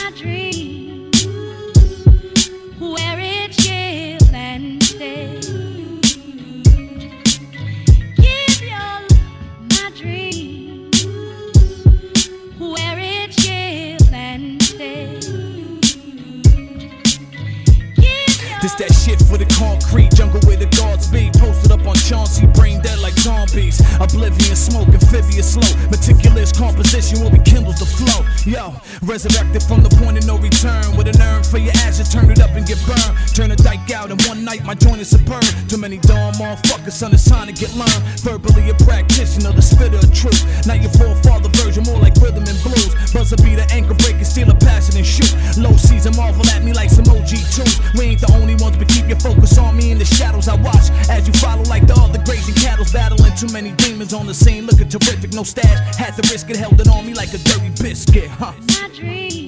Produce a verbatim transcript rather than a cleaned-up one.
my dream, where it chill and stay. Give your love, my dream, where it chill and stay. This that shit for the concrete jungle where the guards be. Posted up on Chauncey, brain dead like zombies. Oblivion, smoke, amphibious slow. Meticulous composition will rekindles the flow. Yo, resurrected from the point of no return. With an urn for your ashes, turn it up and get burned. Turn a dike out in one night, my joint is superb. Too many dumb motherfuckers, son, it's time to get learned. Verbally a practitioner, the spitter of truth. Now your forefather version, more like rhythm and blues. Buzzer beat the anchor breaker, steal a passion and shoot. Low season marvel at me like some O G tunes. We ain't the only ones, but keep your focus on me in the shadows. I watch as you follow like the other grazing cattle's battling too many demons on the scene, looking terrific, no stash. Had to risk it, held it on me like a dirty biscuit, huh? My dream.